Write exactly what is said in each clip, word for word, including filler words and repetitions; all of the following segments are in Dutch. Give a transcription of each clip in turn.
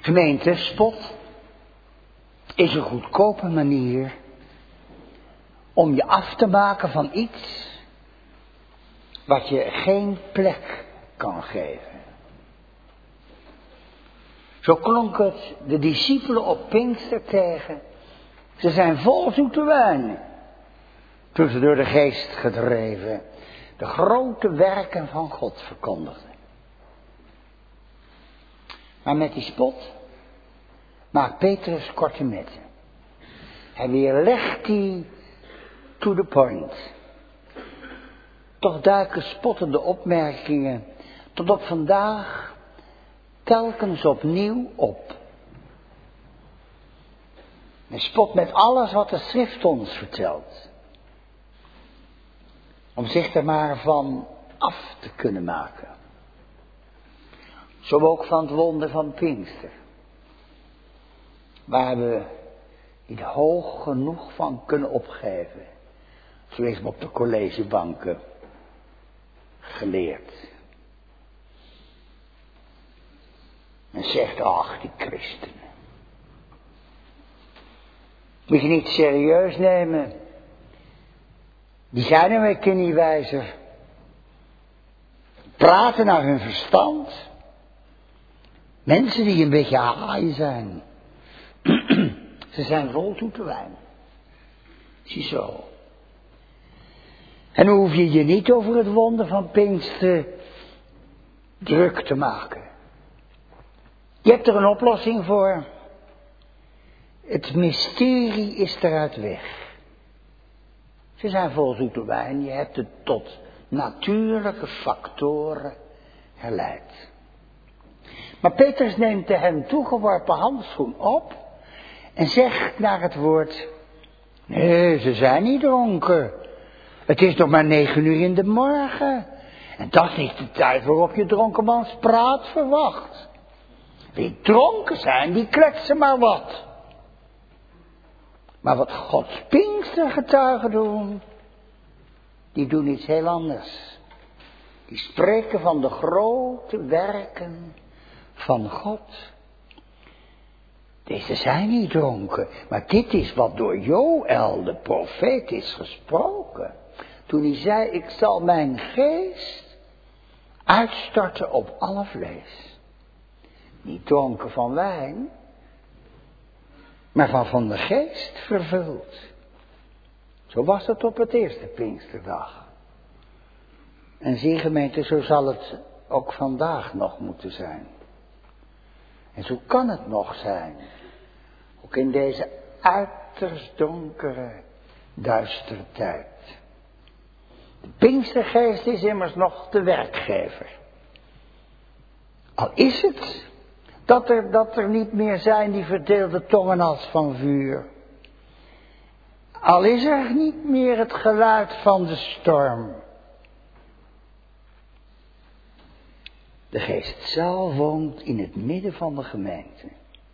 Gemeente, spot is een goedkope manier om je af te maken van iets wat je geen plek kan geven. Zo klonk het de discipelen op Pinkster tegen. Ze zijn vol zoete wijn, toen ze door de geest gedreven de grote werken van God verkondigden. Maar met die spot maakt Petrus korte metten. Hij weerlegt die to the point. Toch duiken spottende opmerkingen tot op vandaag telkens opnieuw op. Hij spot met alles wat de schrift ons vertelt. Om zich er maar van af te kunnen maken. Zo ook van het wonder van Pinkster. Waar we niet hoog genoeg van kunnen opgeven. Zo is me op de collegebanken geleerd. En zegt, ach, die christenen. Moet je niet serieus nemen. Die zijn er een keer niet wijzer. Praten naar hun verstand. Mensen die een beetje haai zijn. Ze zijn vol zoete wijn. Ziezo. En dan hoef je je niet over het wonder van Pinkster druk te maken. Je hebt er een oplossing voor. Het mysterie is eruit weg. Ze zijn vol zoete wijn. Je hebt het tot natuurlijke factoren herleid. Maar Petrus neemt de hem toegeworpen handschoen op en zegt naar het woord: nee, ze zijn niet dronken. Het is nog maar negen uur in de morgen. En dat is niet de tijd waarop je dronkenmans praat verwacht. Wie dronken zijn, die kletsen maar wat. Maar wat Gods Pinkstergetuigen doen, die doen iets heel anders. Die spreken van de grote werken van God. Deze zijn niet dronken, maar dit is wat door Joël, de profeet, is gesproken. Toen hij zei, ik zal mijn geest uitstorten op alle vlees. Niet dronken van wijn, maar van van de geest vervuld. Zo was het op het eerste Pinksterdag. En zie gemeente, zo zal het ook vandaag nog moeten zijn. En zo kan het nog zijn. Ook in deze uiterst donkere, duistere tijd. De Pinkstergeest is immers nog de werkgever. Al is het dat er, dat er niet meer zijn die verdeelde tongen als van vuur. Al is er niet meer het geluid van de storm. De geest zelf woont in het midden van de gemeente.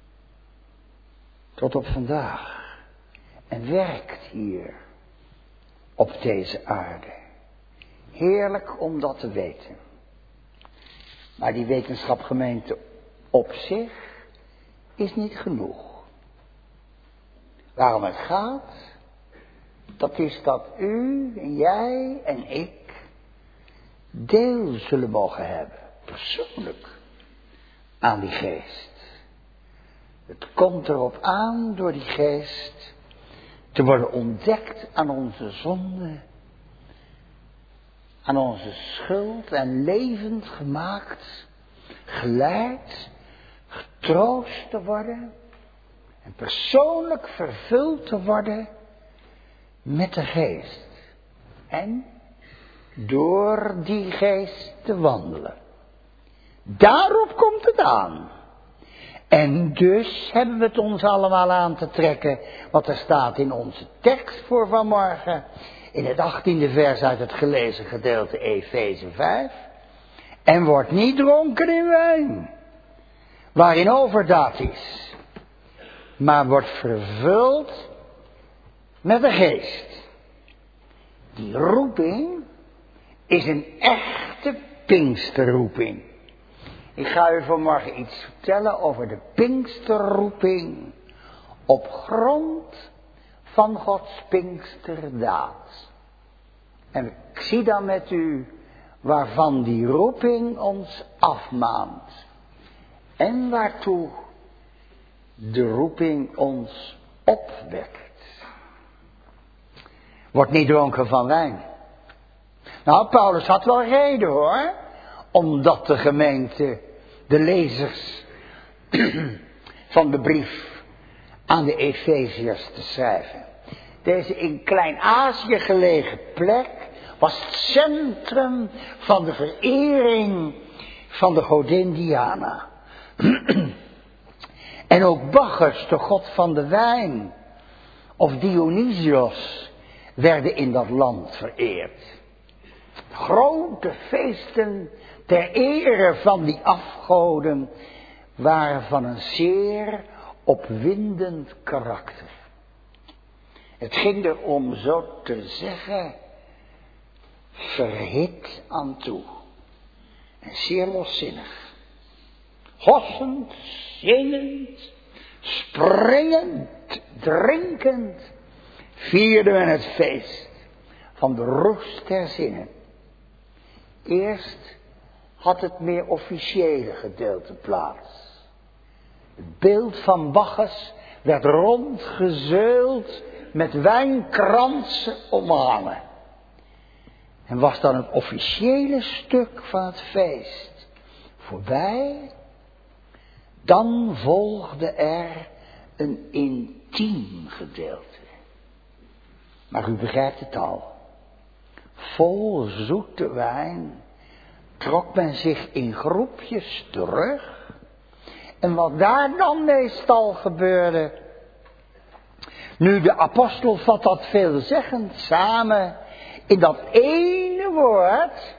Tot op vandaag. En werkt hier. Op deze aarde. Heerlijk om dat te weten. Maar die wetenschapgemeente op zich is niet genoeg. Waarom het gaat, dat is dat u en jij en ik deel zullen mogen hebben. Persoonlijk aan die geest. Het komt erop aan door die geest te worden ontdekt aan onze zonde, aan onze schuld en levend gemaakt, geleid, getroost te worden en persoonlijk vervuld te worden met de geest. En door die geest te wandelen. Daarop komt het aan. En dus hebben we het ons allemaal aan te trekken wat er staat in onze tekst voor vanmorgen. In het achttiende vers uit het gelezen gedeelte Efeze vijf. En wordt niet dronken in wijn, waarin overdaad is. Maar wordt vervuld met de geest. Die roeping is een echte Pinksterroeping. Ik ga u vanmorgen iets vertellen over de Pinksterroeping op grond van Gods Pinksterdaad. En ik zie dan met u waarvan die roeping ons afmaant en waartoe de roeping ons opwekt. Word niet dronken van wijn. Nou, Paulus had wel reden hoor, omdat de gemeente, de lezers van de brief aan de Efeziërs te schrijven. Deze in Klein-Azië gelegen plek was het centrum van de verering van de godin Diana. En ook Bacchus, de god van de wijn, of Dionysios, werden in dat land vereerd. Grote feesten ter ere van die afgoden waren van een zeer opwindend karakter. Het ging er om zo te zeggen verhit aan toe. En zeer loszinnig. Hossend, zingend, springend, drinkend vierde men het feest van de roest der zinnen. Eerst had het meer officiële gedeelte plaats. Het beeld van Bacchus werd rondgezeuld met wijnkransen omhangen. En was dan het officiële stuk van het feest voorbij, dan volgde er een intiem gedeelte. Maar u begrijpt het al. Vol zoete wijn trok men zich in groepjes terug. En wat daar dan meestal gebeurde. Nu, de apostel vat dat veelzeggend samen in dat ene woord,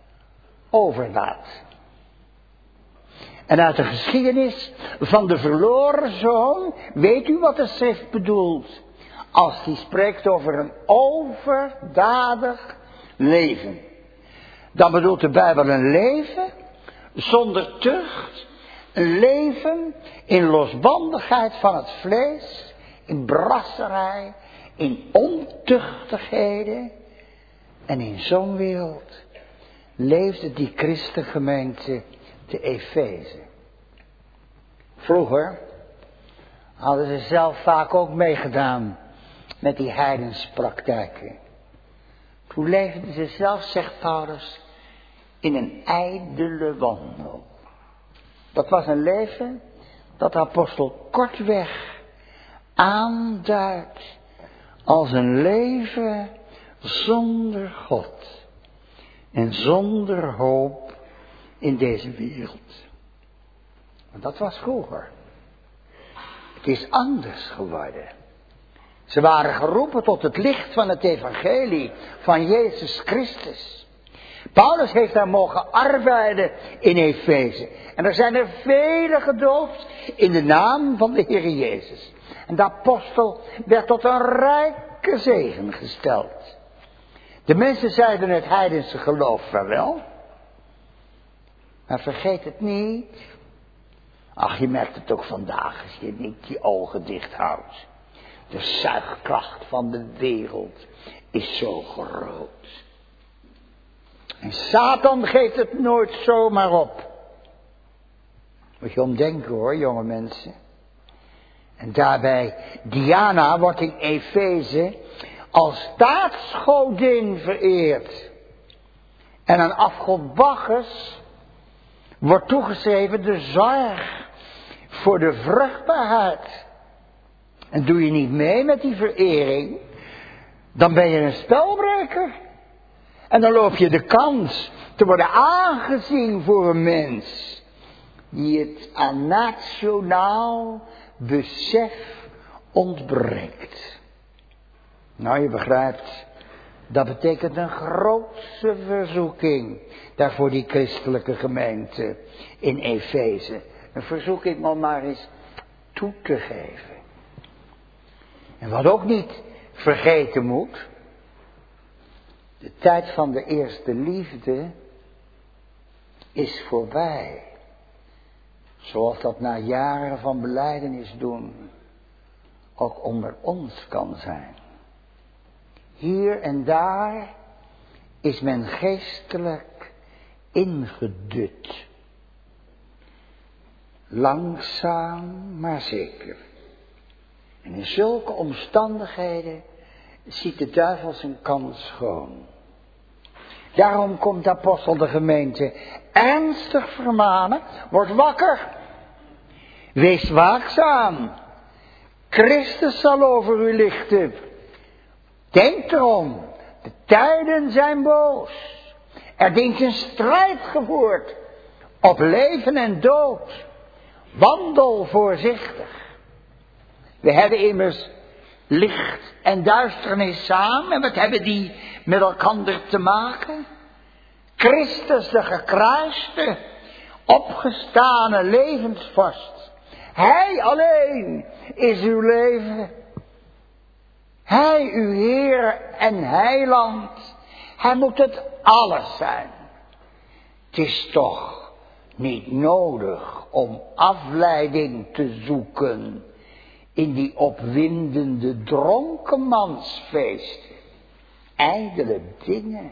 overdaad. En uit de geschiedenis van de verloren zoon weet u wat de schrift bedoelt. Als die spreekt over een overdadig leven. Dan bedoelt de Bijbel een leven zonder tucht. Een leven in losbandigheid van het vlees. In brasserij. In ontuchtigheden. En in zo'n wereld leefde die christengemeente te Efeze. Vroeger hadden ze zelf vaak ook meegedaan met die heidenspraktijken. Toen leefden ze zelf, zegt Paulus, in een ijdele wandel. Dat was een leven dat de apostel kortweg aanduidt als een leven zonder God en zonder hoop in deze wereld. Want dat was vroeger. Het is anders geworden. Ze waren geroepen tot het licht van het evangelie van Jezus Christus. Paulus heeft daar mogen arbeiden in Efeze. En er zijn er vele gedoopt in de naam van de Heer Jezus. En de apostel werd tot een rijke zegen gesteld. De mensen zeiden het heidense geloof vaarwel. Maar vergeet het niet. Ach, je merkt het ook vandaag als je niet je ogen dicht houdt. De zuigkracht van de wereld is zo groot. En Satan geeft het nooit zomaar op. Moet je omdenken hoor, jonge mensen. En daarbij, Diana wordt in Efeze als staatsgodin vereerd. En aan afgod Bacchus wordt toegeschreven de zorg voor de vruchtbaarheid. En doe je niet mee met die verering, dan ben je een spelbreker. En dan loop je de kans te worden aangezien voor een mens die het aan nationaal besef ontbreekt. Nou, je begrijpt, dat betekent een grootse verzoeking daarvoor die christelijke gemeente in Efeze. Een verzoeking om maar eens toe te geven. En wat ook niet vergeten moet, de tijd van de eerste liefde is voorbij. zoals dat na jaren van belijdenis doen ook onder ons kan zijn. Hier en daar is men geestelijk ingedut. Langzaam maar zeker. En in zulke omstandigheden ziet de duivel zijn kans schoon. Daarom komt de apostel de gemeente ernstig vermanen. Word wakker. Wees waakzaam. Christus zal over u lichten. Denk erom. De tijden zijn boos. Er dient een strijd gevoerd. Op leven en dood. Wandel voorzichtig. We hebben immers licht en duisternis samen. En wat hebben die met elkaar te maken? Christus de gekruiste, opgestane levensvorst. Hij alleen is uw leven. Hij uw Heer en Heiland. Hij moet het alles zijn. Het is toch niet nodig om afleiding te zoeken in die opwindende dronkenmansfeesten. Ijdele dingen.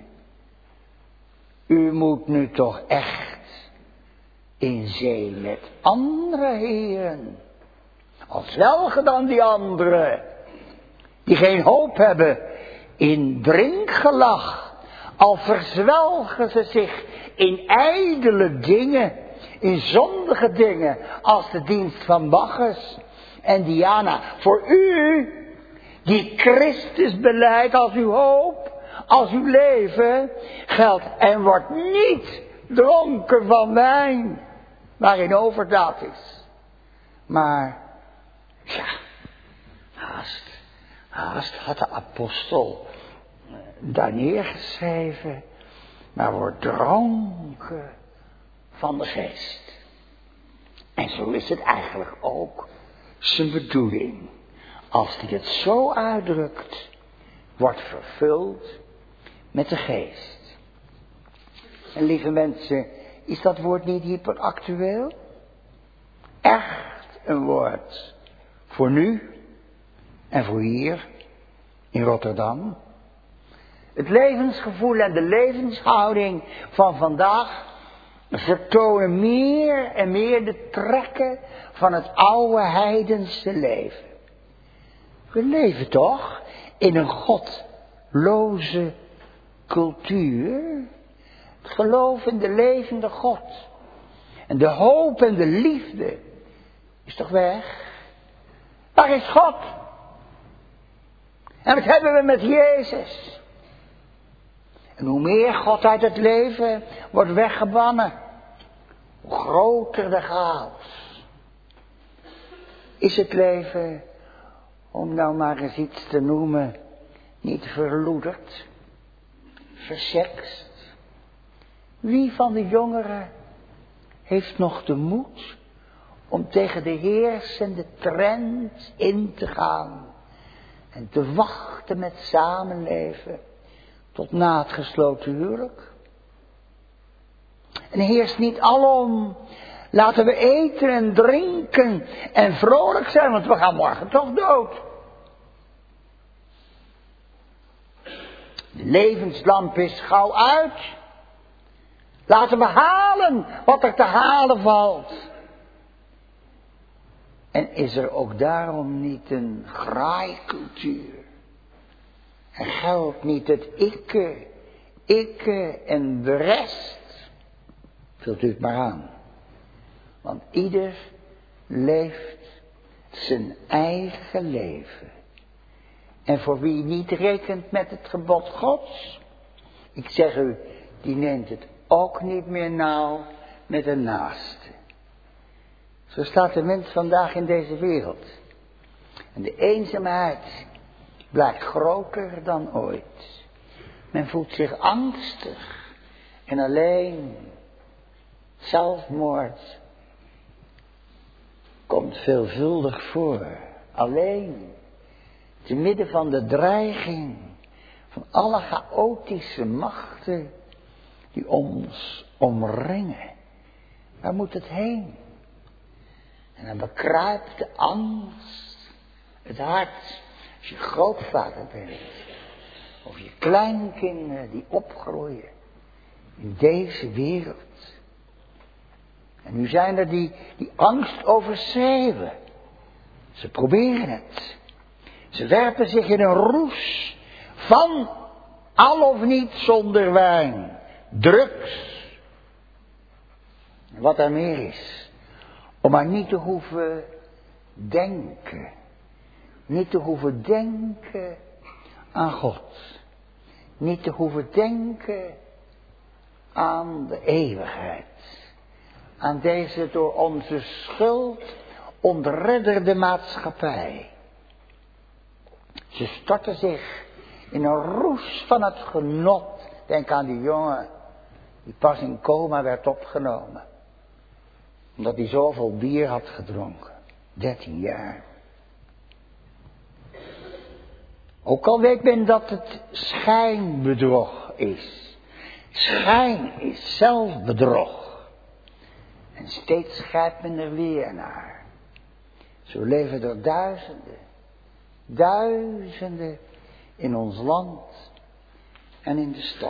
U moet nu toch echt in zee met andere heren. Als welke dan die anderen, die geen hoop hebben in drinkgelach, al verzwelgen ze zich in ijdele dingen, in zondige dingen, als de dienst van Bacchus en Diana. Voor u, die Christus belijdt als uw hoop, als uw leven, geldt en wordt niet dronken van wijn, waarin overdaad is. Maar, ja, haast, haast had de apostel daar neergeschreven, maar wordt dronken van de geest. En zo is het eigenlijk ook zijn bedoeling. Als hij het zo uitdrukt, wordt vervuld met de geest. En lieve mensen, is dat woord niet hyperactueel? Echt een woord voor nu en voor hier in Rotterdam. Het levensgevoel en de levenshouding van vandaag vertonen meer en meer de trekken van het oude heidense leven. We leven toch in een godloze cultuur. Het geloof in de levende God. En de hoop en de liefde is toch weg? Waar is God? En wat hebben we met Jezus? En hoe meer God uit het leven wordt weggebannen, hoe groter de chaos. Is het leven, om nou maar eens iets te noemen, niet verloederd, versekst? Wie van de jongeren heeft nog de moed om tegen de heersende trend in te gaan en te wachten met samenleven tot na het gesloten huwelijk? En heerst niet alom, laten we eten en drinken en vrolijk zijn, want we gaan morgen toch dood. De levenslamp is gauw uit. Laten we halen wat er te halen valt. En is er ook daarom niet een graaikultuur? En geldt niet het ikke, ikke en de rest? Vult u het maar aan. Want ieder leeft zijn eigen leven. En voor wie niet rekent met het gebod Gods, ik zeg u, die neemt het ook niet meer nauw met een naaste. Zo staat de mens vandaag in deze wereld. En de eenzaamheid blijkt groter dan ooit. Men voelt zich angstig en alleen. Zelfmoord komt veelvuldig voor. Alleen. Te midden van de dreiging van alle chaotische machten die ons omringen. Waar moet het heen? En dan bekruipt de angst het hart. Als je grootvader bent. Of je kleinkinderen die opgroeien in deze wereld. En nu zijn er die, die angst overschreeuwen. Ze proberen het. Ze werpen zich in een roes van al of niet zonder wijn. Drugs. En wat er meer is. Om maar niet te hoeven denken. Niet te hoeven denken aan God. Niet te hoeven denken aan de eeuwigheid. Aan deze door onze schuld ontredderde maatschappij. Ze storten zich in een roes van het genot. Denk aan die jongen die pas in coma werd opgenomen. Omdat hij zoveel bier had gedronken. dertien jaar. Ook al weet men dat het schijnbedrog is. Schijn is zelfbedrog. En steeds grijpt men er weer naar. Zo leven er duizenden. Duizenden in ons land en in de stad.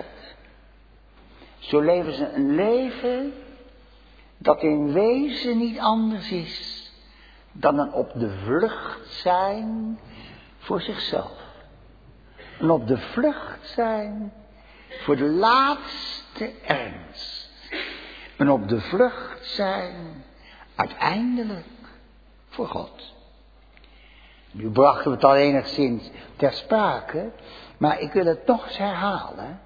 Zo leven ze een leven dat in wezen niet anders is dan een op de vlucht zijn voor zichzelf. Een op de vlucht zijn voor de laatste ernst. Een op de vlucht zijn uiteindelijk voor God. Nu brachten we het al enigszins ter sprake, maar ik wil het nog eens herhalen.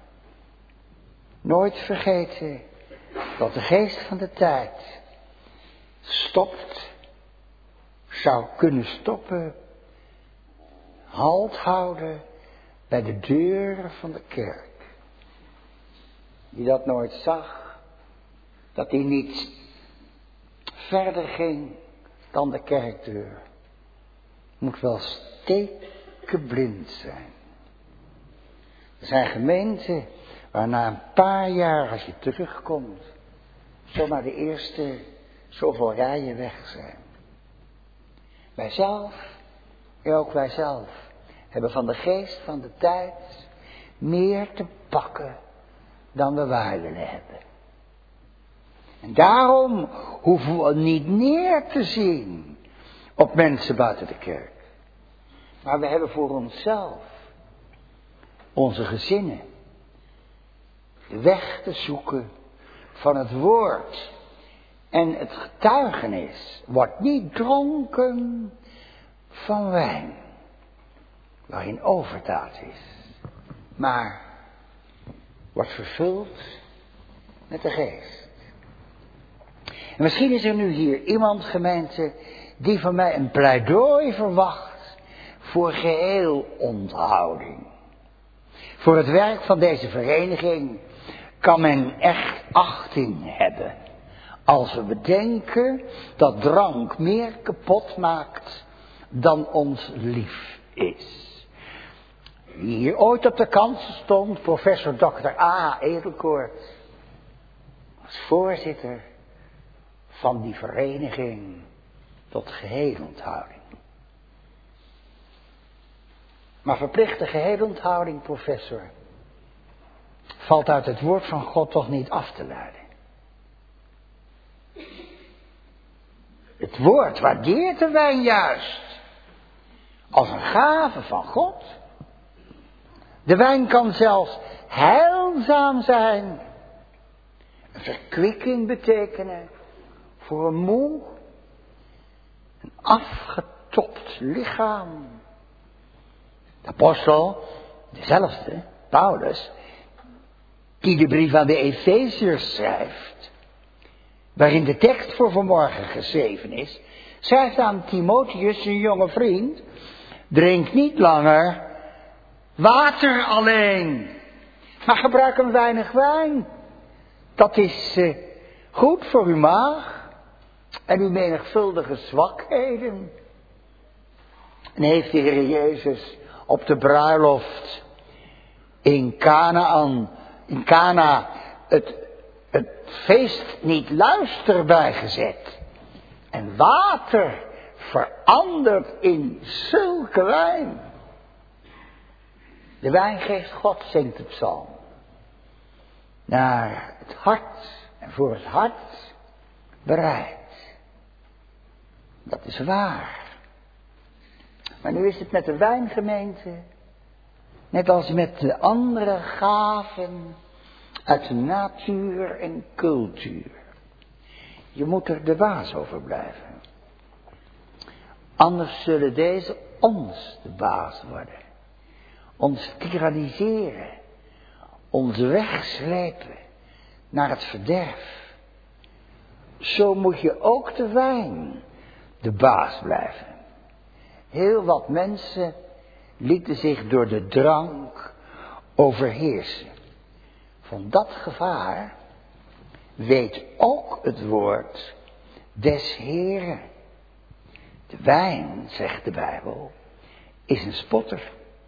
Nooit vergeten dat de geest van de tijd stopt, zou kunnen stoppen, halt houden bij de deur van de kerk. Die dat nooit zag, dat hij niet verder ging dan de kerkdeur. Moet wel stekenblind zijn. Er zijn gemeenten waar na een paar jaar, als je terugkomt, zomaar de eerste zoveel rijen weg zijn. Wij zelf, en ook wij zelf, hebben van de geest van de tijd meer te pakken dan we waar willen hebben. En daarom hoeven we niet neer te zien op mensen buiten de kerk. Maar we hebben voor onszelf, onze gezinnen, de weg te zoeken van het woord. En het getuigenis wordt niet dronken van wijn, waarin overdaad is, maar wordt vervuld met de geest. En misschien is er nu hier iemand, gemeente, die van mij een pleidooi verwacht voor geheel onthouding. Voor het werk van deze vereniging kan men echt achting hebben. Als we bedenken dat drank meer kapot maakt dan ons lief is. Wie hier ooit op de kant stond, professor dokter A. Edelkoort, als voorzitter van die vereniging tot geheelonthouding. Maar verplichte geheelonthouding, professor, valt uit het woord van God toch niet af te leiden. Het woord waardeert de wijn juist als een gave van God. De wijn kan zelfs heilzaam zijn. Een verkwikking betekenen voor een moe, een afgetopt lichaam. De apostel, dezelfde, Paulus, die de brief aan de Efeziërs schrijft, waarin de tekst voor vanmorgen geschreven is, schrijft aan Timotheus, zijn jonge vriend, drink niet langer water alleen, maar gebruik een weinig wijn. Dat is uh, goed voor uw maag en uw menigvuldige zwakheden. En heeft de Heer Jezus op de bruiloft in Kanaan, in Kana het, het feest niet luister bijgezet, En water verandert in zulke wijn. De wijn geeft God, zingt de psalm. Naar het hart en voor het hart bereid. Dat is waar. Maar nu is het met de wijngemeente, net als met de andere gaven uit de natuur en cultuur. Je moet er de baas over blijven. Anders zullen deze ons de baas worden. Ons tyranniseren. Ons wegslepen naar het verderf. Zo moet je ook de wijn de baas blijven. Heel wat mensen lieten zich door de drank overheersen. Van dat gevaar weet ook het woord des Heeren. De wijn, zegt de Bijbel, is een spotter.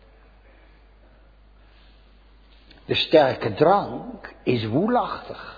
De sterke drank is woelachtig.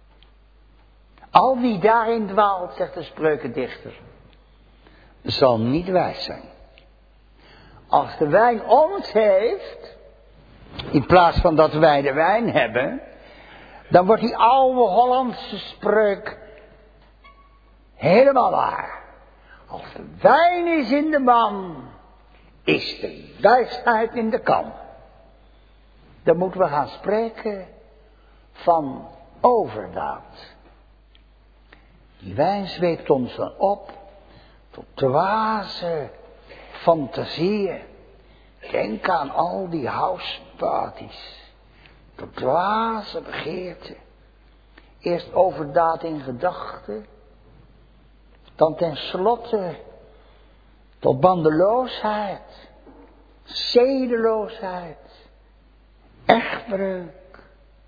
Al wie daarin dwaalt, zegt de spreukendichter, zal niet wijs zijn. Als de wijn ons heeft, in plaats van dat wij de wijn hebben, dan wordt die oude Hollandse spreuk helemaal waar. Als de wijn is in de man, is de wijsheid in de kan. Dan moeten we gaan spreken van overdaad. Die wijn zweept ons dan op tot dwaze fantasieën. Denk aan al die houseparties. Tot dwaze begeerten. Eerst overdaad in gedachten. Dan tenslotte tot bandeloosheid. Zedeloosheid. Echtbreuk.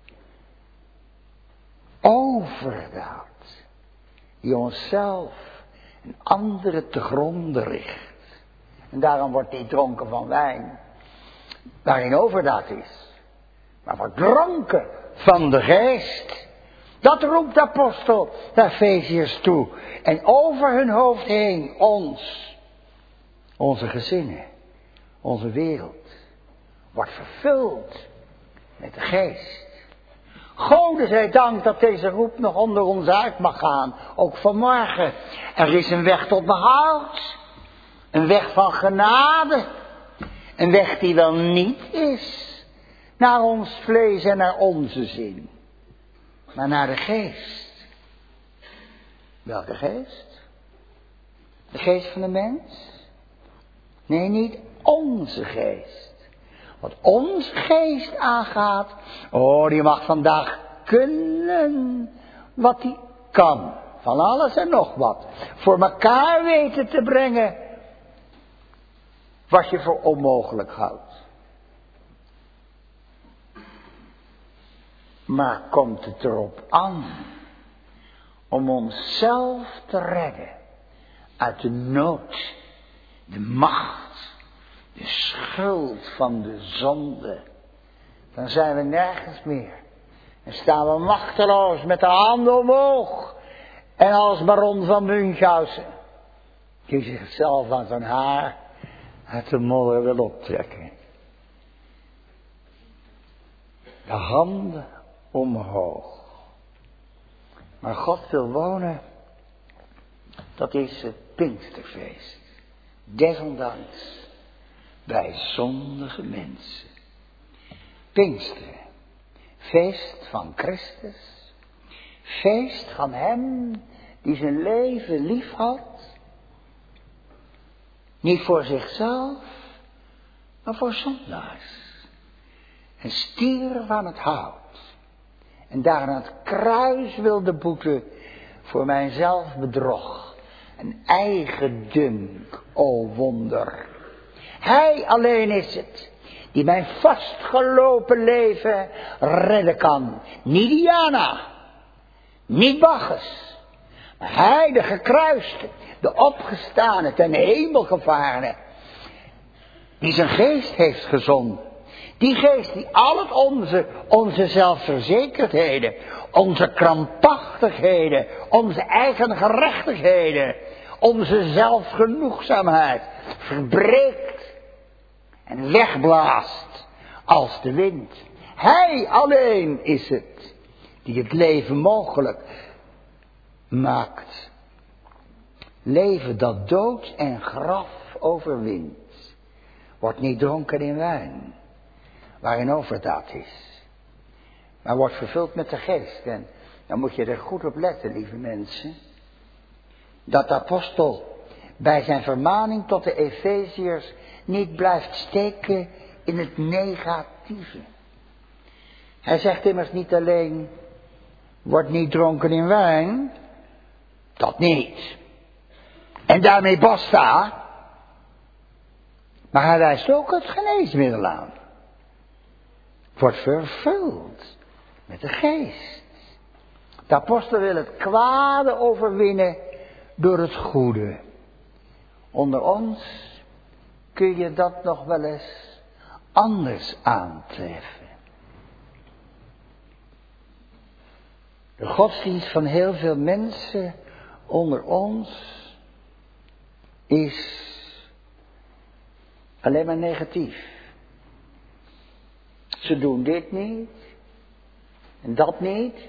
Overdaad. Die onszelf en anderen te gronde richt. En daarom wordt die dronken van wijn, waarin overdaad is. Maar wordt dronken van de geest. Dat roept de apostel de Efeziërs toe. En over hun hoofd heen ons, onze gezinnen, onze wereld, wordt vervuld met de geest. Gode zij dank dat deze roep nog onder ons uit mag gaan. Ook vanmorgen. Er is een weg tot behoud. Een weg van genade. Een weg die wel niet is naar ons vlees en naar onze zin. Maar naar de geest. Welke geest? De geest van de mens? Nee, niet onze geest. Wat onze geest aangaat, oh, die mag vandaag kunnen wat die kan. Van alles en nog wat. Voor elkaar weten te brengen wat je voor onmogelijk houdt. Maar komt het erop aan om onszelf te redden uit de nood, de macht, de schuld van de zonde, dan zijn we nergens meer. En staan we machteloos met de handen omhoog. En als baron van Münchhausen, die zichzelf aan zijn haar uit de modder wil optrekken. De handen omhoog. Maar God wil wonen, dat is het Pinksterfeest. Desondanks bij zondige mensen. Pinksteren, feest van Christus, feest van hem die zijn leven lief had. Niet voor zichzelf, maar voor zondaars. En stierf aan het hout. En daar aan het kruis wilde boeten voor mijn zelfbedrog. Een eigendunk, o wonder. Hij alleen is het die mijn vastgelopen leven redden kan. Niet Diana, niet Bacchus, maar hij de gekruiste, de opgestane, ten hemel gevarene, die zijn geest heeft gezonden. Die geest die al het onze, onze zelfverzekerdheden, onze krampachtigheden, onze eigen gerechtigheden onze zelfgenoegzaamheid verbreekt en wegblaast als de wind. Hij alleen is het die het leven mogelijk maakt. Leven dat dood en graf overwint. Wordt niet dronken in wijn, waarin overdaad is. Maar wordt vervuld met de geest. En dan moet je er goed op letten, lieve mensen. Dat de apostel bij zijn vermaning tot de Efeziërs niet blijft steken in het negatieve. Hij zegt immers niet alleen, word niet dronken in wijn. Dat niet. En daarmee basta. Maar hij wijst ook het geneesmiddel aan. Wordt vervuld met de geest. De apostel wil het kwade overwinnen door het goede. Onder ons kun je dat nog wel eens anders aantreffen. De godsdienst van heel veel mensen onder ons is alleen maar negatief. Ze doen dit niet en dat niet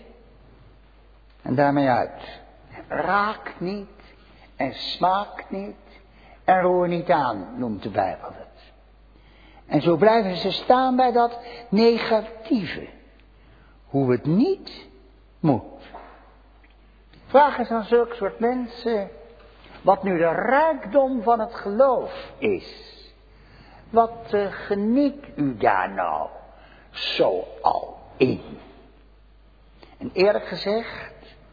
en daarmee uit. Raak niet en smaak niet en roer niet aan, noemt de Bijbel het. En zo blijven ze staan bij dat negatieve. Hoe het niet moet. Vraag eens aan zulke soort mensen wat nu de rijkdom van het geloof is. Wat uh, geniet u daar nou zo al in? En eerlijk gezegd,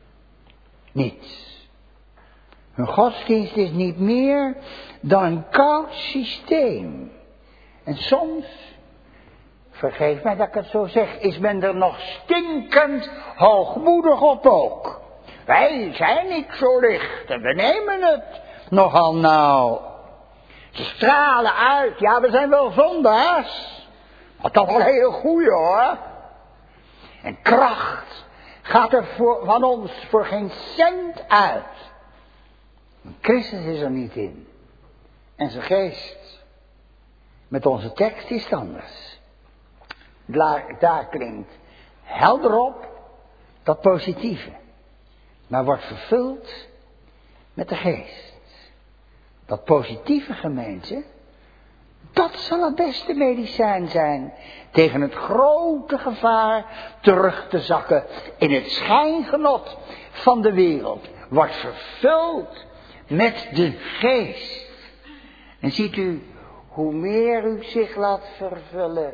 niets. Hun godsdienst is niet meer dan een koud systeem. En soms, vergeef mij dat ik het zo zeg, is men er nog stinkend hoogmoedig op ook. Wij zijn niet zo licht en we nemen het nogal nauw. Ze stralen uit, ja, we zijn wel zondaars, maar toch wel heel goeie hoor. En kracht gaat er voor, van ons voor geen cent uit. Christus is er niet in. En zijn geest. Met onze tekst is het anders. Daar, daar klinkt helder op dat positieve. Maar wordt vervuld met de geest. Dat positieve, gemeente, dat zal het beste medicijn zijn tegen het grote gevaar terug te zakken in het schijngenot van de wereld. Wordt vervuld met de geest. En ziet u, hoe meer u zich laat vervullen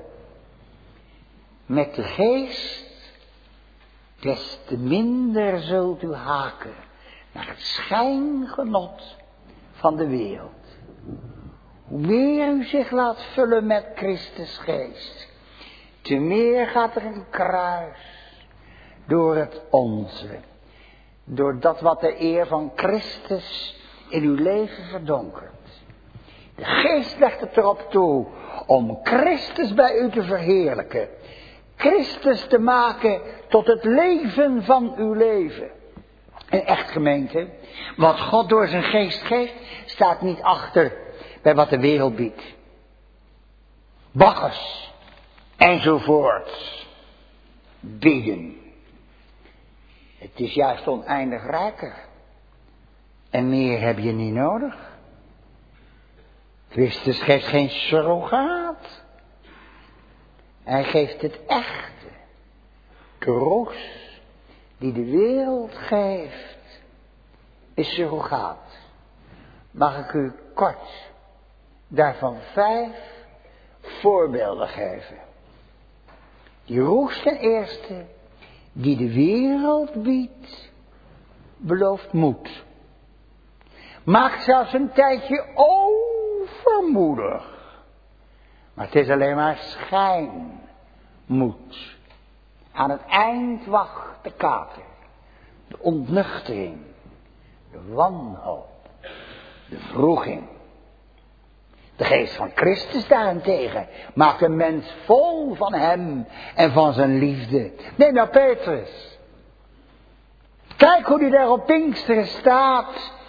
met de geest, des te minder zult u haken naar het schijngenot van de wereld. Hoe meer u zich laat vullen met Christus geest, te meer gaat er een kruis door het onze. Door dat wat de eer van Christus in uw leven verdonkert. De geest legt het erop toe om Christus bij u te verheerlijken. Christus te maken tot het leven van uw leven. En echt, gemeente, wat God door zijn geest geeft, staat niet achter bij wat de wereld biedt. Bacchus enzovoort bieden. Het is juist oneindig rijker. En meer heb je niet nodig. Christus geeft geen surrogaat. Hij geeft het echte. De roos die de wereld geeft, is surrogaat. Mag ik u kort daarvan vijf voorbeelden geven. Die roes ten eerste, die de wereld biedt, belooft moed. Maakt zelfs een tijdje overmoedig. Maar het is alleen maar schijnmoed. Aan het eind wacht de kater, de ontnuchtering, de wanhoop, de wroeging. De geest van Christus daarentegen maakt een mens vol van hem en van zijn liefde. Neem nou Petrus. Kijk hoe hij daar op Pinksteren staat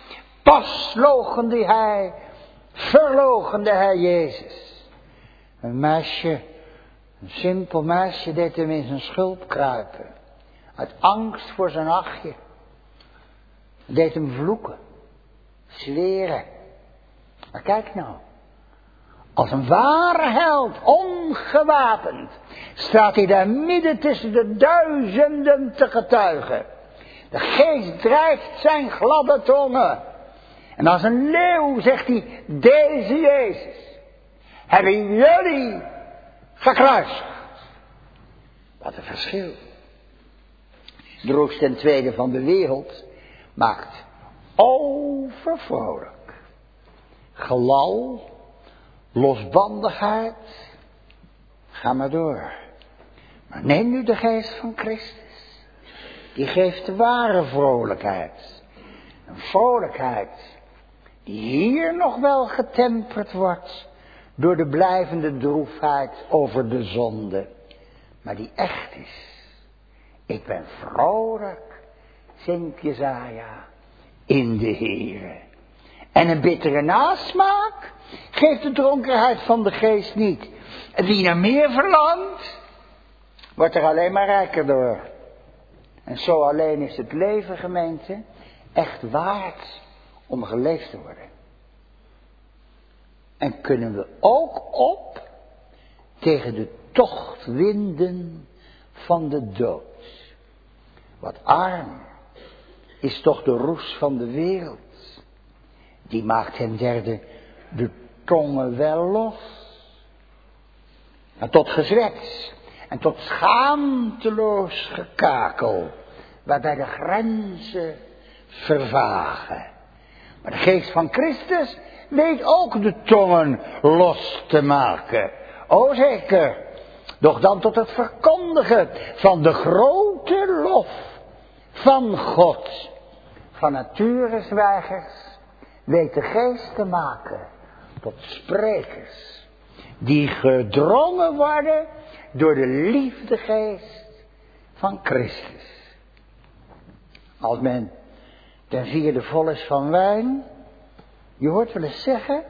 Pas loochende hij, verloochende hij Jezus. Een meisje, een simpel meisje, deed hem in zijn schulp kruipen. Uit angst voor zijn achtje. Deed hem vloeken. Zweren. Maar kijk nou. Als een ware held, ongewapend, staat hij daar midden tussen de duizenden te getuigen. De geest drijft zijn gladde tongen. En als een leeuw zegt hij, deze Jezus hebben jullie gekruisigd. Wat een verschil. De roes ten tweede van de wereld maakt overvrolijk. Gelal, losbandigheid, ga maar door. Maar neem nu de geest van Christus. Die geeft de ware vrolijkheid. Een vrolijkheid die hier nog wel getemperd wordt door de blijvende droefheid over de zonde. Maar die echt is. Ik ben vrolijk, zingt Jesaja, in de Heere. En een bittere nasmaak geeft de dronkenheid van de geest niet. En wie naar meer verlangt, wordt er alleen maar rijker door. En zo alleen is het leven, gemeente, echt waard om geleefd te worden. En kunnen we ook op tegen de tochtwinden van de dood. Wat arm is toch de roes van de wereld. Die maakt ten derde de tongen wel los. En tot gezwets en tot schaamteloos gekakel, waarbij de grenzen vervagen. Maar de geest van Christus weet ook de tongen los te maken. O zeker, doch dan tot het verkondigen van de grote lof van God. Van nature zwijgers weet de geest te maken tot sprekers die gedrongen worden door de liefdegeest van Christus. Als men ten vierde vol is van wijn, je hoort wel eens zeggen,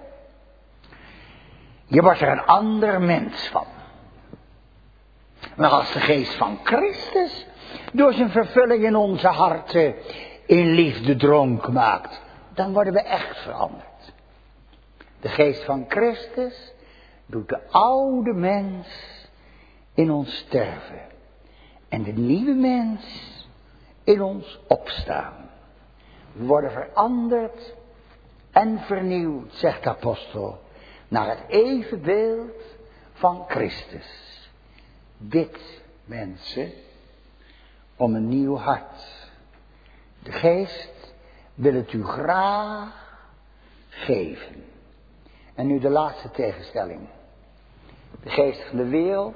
je wordt er een ander mens van. Maar als de geest van Christus door zijn vervulling in onze harten in liefde dronk maakt, dan worden we echt veranderd. De geest van Christus doet de oude mens in ons sterven. En de nieuwe mens in ons opstaan. We worden veranderd en vernieuwd, zegt de apostel, naar het evenbeeld van Christus. Dit, mensen, om een nieuw hart. De geest wil het u graag geven. En nu de laatste tegenstelling. De geest van de wereld.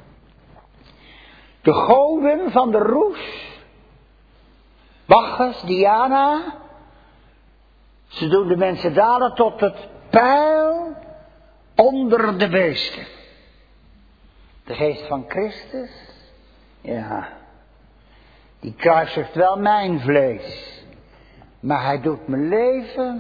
De goden van de roes. Bacchus, Diana. Ze doen de mensen dalen tot het pijl onder de beesten. De geest van Christus. Ja. Die kruisigt wel mijn vlees. Maar hij doet mijn leven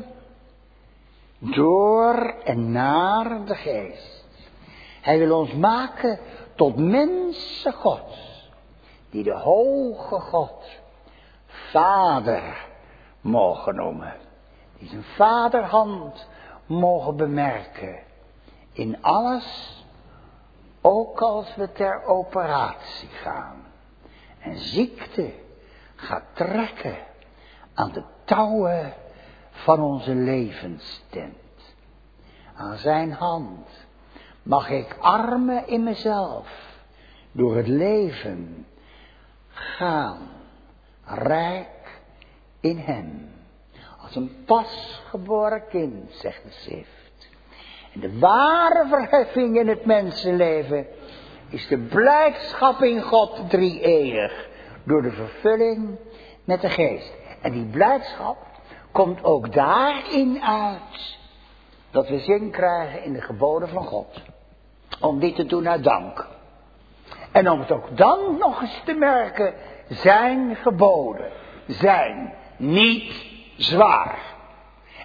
door en naar de geest. Hij wil ons maken tot mensen Gods. Die de hoge God Vader mogen noemen. Die zijn vaderhand mogen bemerken. In alles, ook als we ter operatie gaan. En ziekte gaat trekken aan de touwen van onze levenstent. Aan zijn hand mag ik armen in mezelf door het leven gaan, rijk in hem. Als een pasgeboren kind, zegt de schrift. En de ware verheffing in het mensenleven is de blijdschap in God drie-enig door de vervulling met de geest. En die blijdschap komt ook daarin uit dat we zin krijgen in de geboden van God. Om dit te doen uit dank. En om het ook dan nog eens te merken, zijn geboden zijn niet zwaar.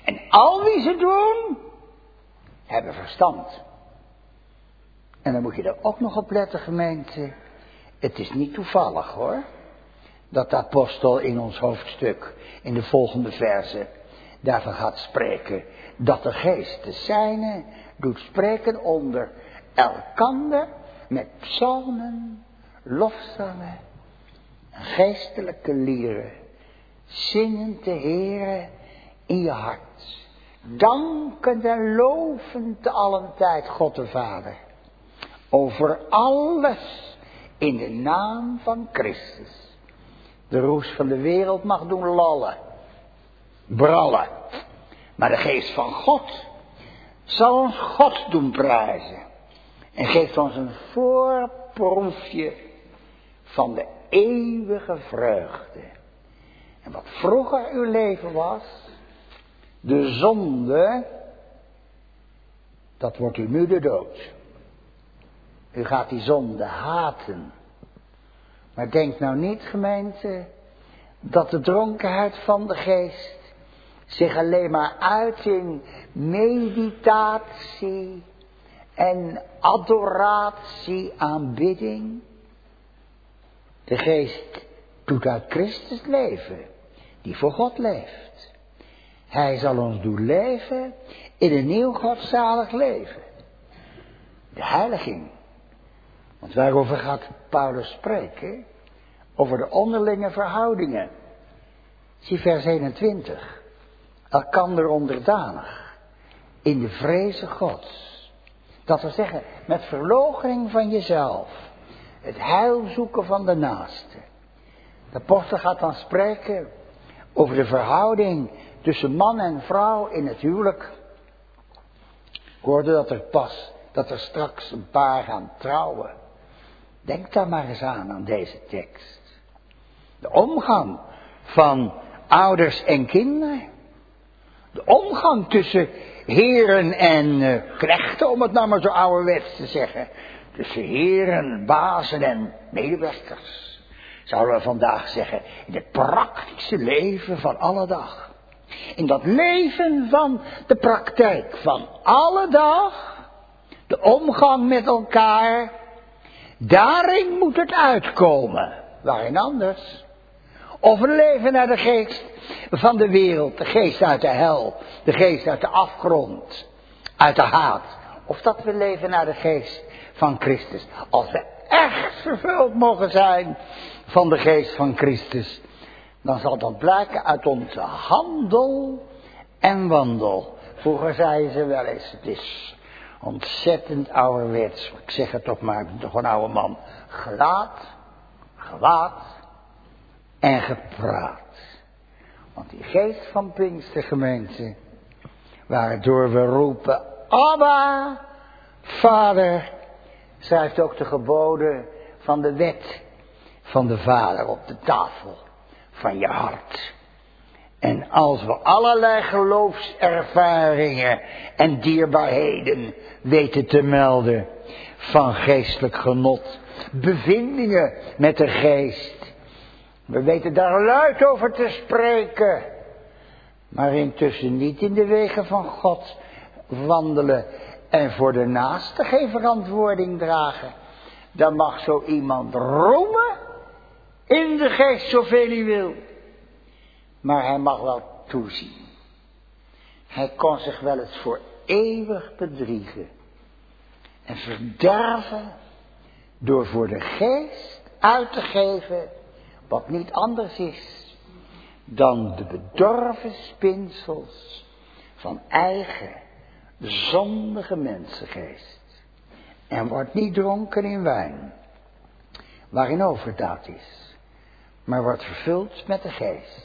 En al wie ze doen, hebben verstand. En dan moet je er ook nog op letten, gemeente. Het is niet toevallig hoor, dat de apostel in ons hoofdstuk, in de volgende verse, daarvan gaat spreken, dat de geest de zijne doet spreken onder elkander met psalmen, lofzangen en geestelijke lieren, zingend de Heere in je hart, dankend en lovend te allen tijd God de Vader, over alles in de naam van Christus. De roes van de wereld mag doen lallen, brallen, maar de geest van God zal ons God doen prijzen en geeft ons een voorproefje van de eeuwige vreugde. En wat vroeger uw leven was, de zonde, dat wordt u nu de dood. U gaat die zonde haten. Maar denk nou niet, gemeente, dat de dronkenheid van de geest zich alleen maar uit in meditatie en adoratie, aanbidding. De geest doet uit Christus leven, die voor God leeft. Hij zal ons doen leven in een nieuw godzalig leven. De heiliging. Want waarover gaat Paulus spreken? Over de onderlinge verhoudingen. Zie vers eenentwintig. Elkander onderdanig. In de vreze Gods. Dat wil zeggen, met verloochening van jezelf. Het heil zoeken van de naaste. De apostel gaat dan spreken over de verhouding tussen man en vrouw in het huwelijk. Ik hoorde dat er pas, dat er straks een paar gaan trouwen. Denk daar maar eens aan, aan deze tekst. De omgang van ouders en kinderen. De omgang tussen heren en uh, knechten, om het nou maar zo ouderwets te zeggen. Tussen heren, bazen en medewerkers. Zouden we vandaag zeggen, in het praktische leven van alle dag. In dat leven van de praktijk van alle dag. De omgang met elkaar. Daarin moet het uitkomen. Waarin anders? Of we leven naar de geest van de wereld. De geest uit de hel. De geest uit de afgrond. Uit de haat. Of dat we leven naar de geest van Christus. Als we echt vervuld mogen zijn van de geest van Christus. Dan zal dat blijken uit onze handel en wandel. Vroeger zeiden ze wel eens, het is ontzettend ouderwets. Ik zeg het toch maar, ik ben toch een oude man. Gelaat, gewaad en gepraat. Want die geest van Pinkstergemeente, waardoor we roepen, Abba, Vader, schrijft ook de geboden van de wet van de Vader op de tafel van je hart. En als we allerlei geloofservaringen en dierbaarheden weten te melden van geestelijk genot, bevindingen met de geest, we weten daar luid over te spreken, maar intussen niet in de wegen van God wandelen en voor de naaste geen verantwoording dragen, dan mag zo iemand roemen in de geest zoveel hij wil. Maar hij mag wel toezien. Hij kon zich wel eens voor eeuwig bedriegen. En verderven door voor de geest uit te geven wat niet anders is dan de bedorven spinsels van eigen zondige mensengeest. En wordt niet dronken in wijn, waarin overdaad is, maar wordt vervuld met de geest.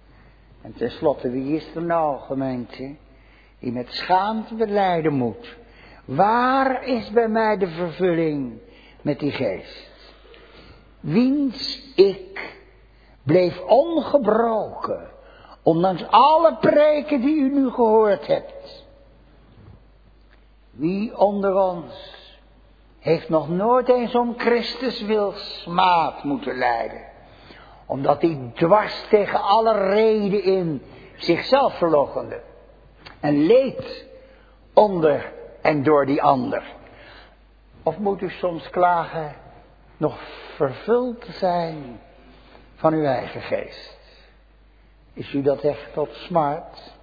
En tenslotte, wie is er nou, gemeente, die met schaamte belijden moet? Waar is bij mij de vervulling met die geest? Wiens ik bleef ongebroken, ondanks alle preken die u nu gehoord hebt. Wie onder ons heeft nog nooit eens om Christus wil smaad moeten lijden, omdat hij dwars tegen alle reden in zichzelf verloochende. en leed onder en door die ander? Of moet u soms klagen nog vervuld te zijn van uw eigen geest? Is u dat echt tot smart?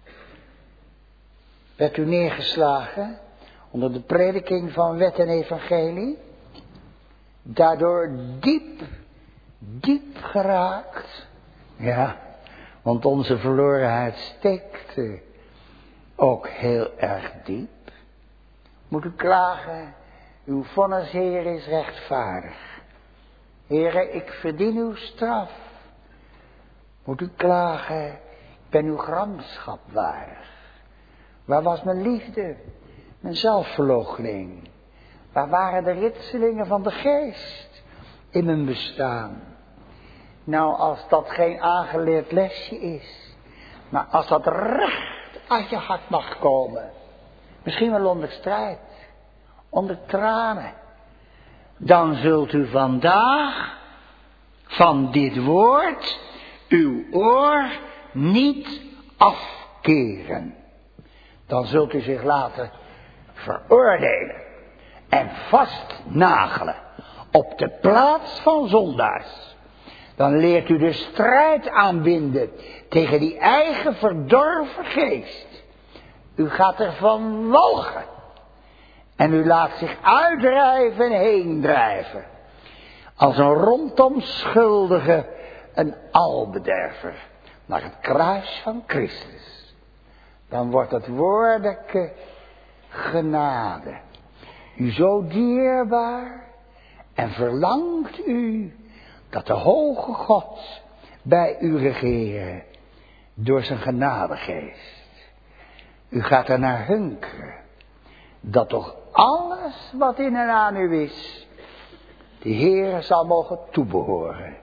Werd u neergeslagen onder de prediking van wet en evangelie? Daardoor diep, diep geraakt? Ja, want onze verlorenheid steekt ook heel erg diep. Moet u klagen, uw vonnis, Heer, is rechtvaardig. Heere, ik verdien uw straf. Moet u klagen, ik ben uw gramschap waardig. Waar was mijn liefde, mijn zelfverloochening? Waar waren de ritselingen van de geest in mijn bestaan? Nou, als dat geen aangeleerd lesje is, maar als dat recht uit je hart mag komen, misschien wel onder strijd, onder tranen, dan zult u vandaag van dit woord uw oor niet afkeren. Dan zult u zich laten veroordelen en vastnagelen op de plaats van zondaars. Dan leert u de strijd aanbinden tegen die eigen verdorven geest. U gaat ervan walgen. En u laat zich uitdrijven en heendrijven. Als een rondom schuldige, een albederver. Naar het kruis van Christus. Dan wordt het woordelijke genade u zo dierbaar. En verlangt u dat de hoge God bij u regeren. Door zijn genadegeest. U gaat er naar hunkeren. Dat toch alles wat in en aan u is, de Heer zal mogen toebehoren.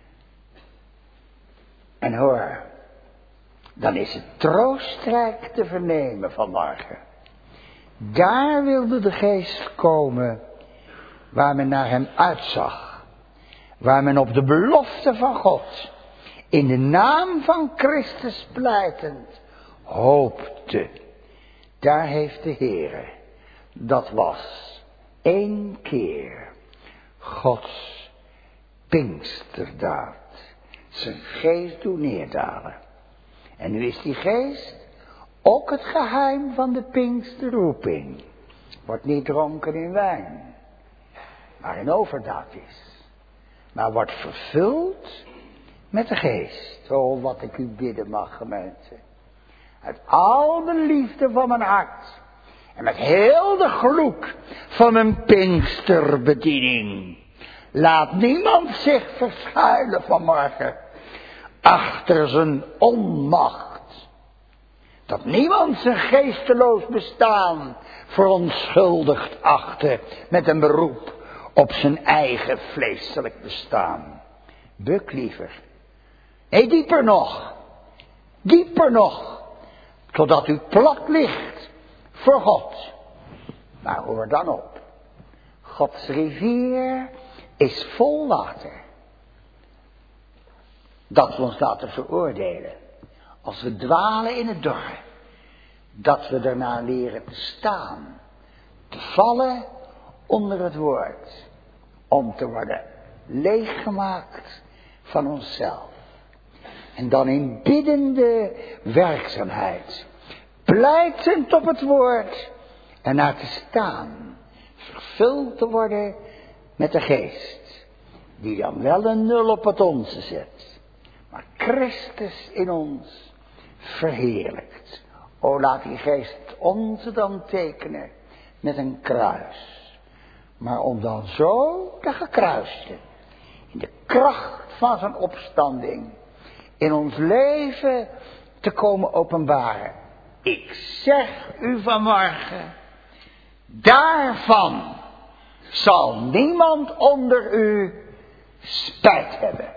En hoor, dan is het troostrijk te vernemen vanmorgen. Daar wilde de geest komen waar men naar hem uitzag. Waar men op de belofte van God, in de naam van Christus pleitend, hoopte. Daar heeft de Heer, dat was één keer Gods Pinksterdaad, zijn geest doen neerdalen. En nu is die geest ook het geheim van de Pinksterroeping. Wordt niet dronken in wijn, maar in overdaad is. Maar wordt vervuld met de geest. Oh, wat ik u bidden mag, gemeente. Uit al de liefde van mijn hart. En met heel de gloed van mijn Pinksterbediening. Laat niemand zich verschuilen vanmorgen. Achter zijn onmacht. Dat niemand zijn geesteloos bestaan verontschuldigd achten met een beroep op zijn eigen vleeselijk bestaan. Buk liever. Nee, dieper nog. Dieper nog. Totdat u plat ligt voor God. Maar hoor dan op. Gods rivier is vol water. Dat we ons laten veroordelen. Als we dwalen in het dorre. Dat we daarna leren te staan. Te vallen onder het woord. Om te worden leeggemaakt van onszelf. En dan in biddende werkzaamheid. Pleitend op het woord. En naar te staan. Vervuld te worden met de geest. Die dan wel een nul op het onze zet. Maar Christus in ons verheerlijkt. O, laat die geest onze dan tekenen met een kruis. Maar om dan zo de gekruiste, in de kracht van zijn opstanding, in ons leven te komen openbaren. Ik zeg u vanmorgen, daarvan zal niemand onder u spijt hebben.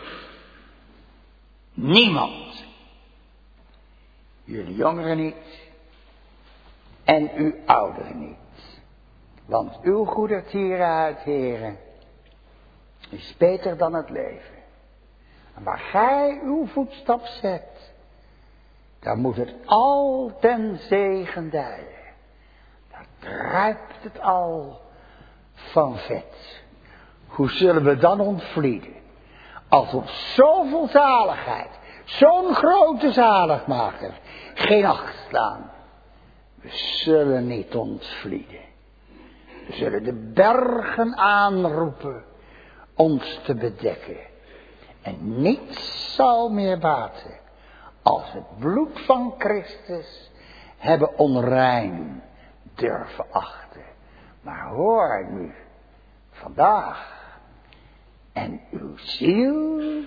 Niemand. Jullie jongeren niet. En uw ouderen niet. Want uw goedertierenheid, heren, is beter dan het leven. En waar gij uw voetstap zet, dan moet het al ten zegen dijen. Daar druipt het al van vet. Hoe zullen we dan ontvlieden? Als op zoveel zaligheid, zo'n grote zaligmaker, geen acht slaan. We zullen niet ontvlieden. We zullen de bergen aanroepen ons te bedekken. En niets zal meer baten als het bloed van Christus hebben onrein durven achten. Maar hoor nu, vandaag, en uw ziel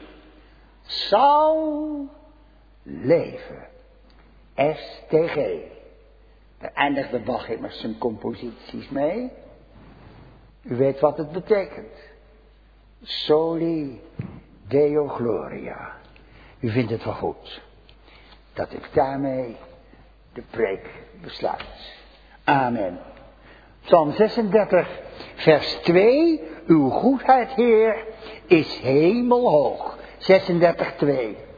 zal leven. S T G. Daar eindigde Bach immers zijn composities mee. U weet wat het betekent. Soli Deo Gloria. U vindt het wel goed dat ik daarmee de preek besluit. Amen. Psalm zesendertig, vers twee. Uw goedheid, Heer, is hemelhoog. zesendertig, twee.